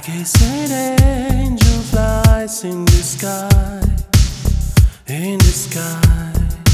Like a saint angel flies in the sky, in the sky.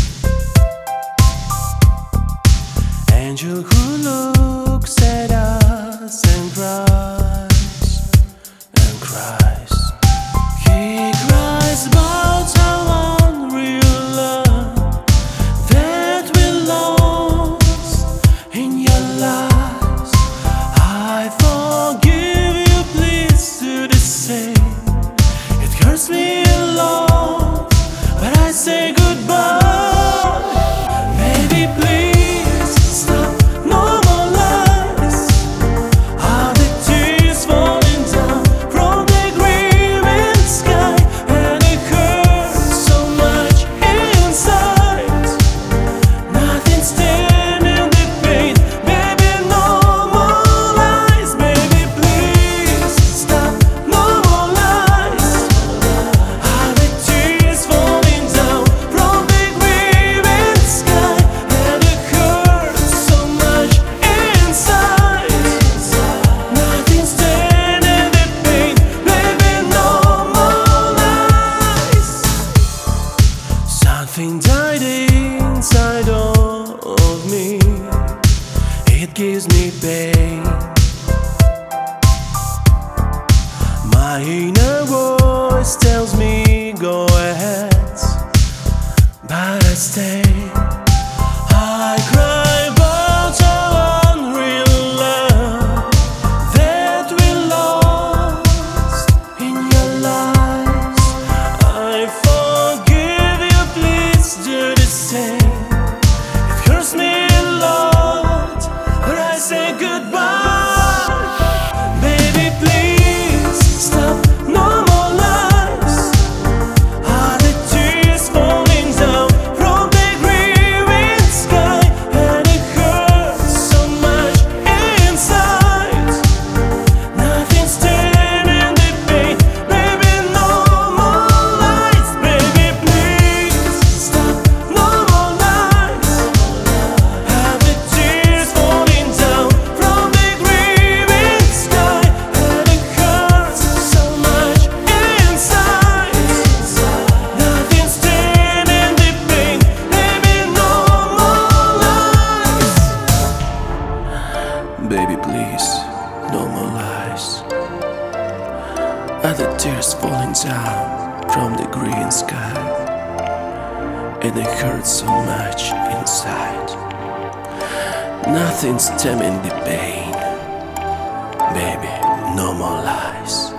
Angel who looks at us and cries, and cries. He cries about how unreal love that we lost in your lies. I forgive you, please do the same. It hurts me a lot, but I say goodbye. Baby, please stop, no more lies. Are the tears falling down from the grieving sky? And it hurts so much inside. Nothing standing the pain. Baby, no more lies. Baby, please stop, no more lies. Are the tears falling down from the grieving sky? And it hurts so much inside. Nothing standing the pain. Baby, no more lies. Something died inside of me. It gives me pain. My inner voice tells me go ahead, but I stay. I cry about our unreal love that we lost in your lies. I forgive you, please do the same. It hurts me a lot, but I say goodbye. Baby, please stop, no more lies. Are the tears falling down from the grieving sky? And it hurts so much inside. Nothing standing the pain. Baby, no more lies. Baby, please stop, no more lies. Are the tears falling down from the grieving sky? And it hurts so much inside. Nothing standing the pain. Baby, no more lies. Baby, please, no more lies. Are the tears falling down from the green sky? And it hurts so much inside. Nothing stemming the pain. Baby, no more lies.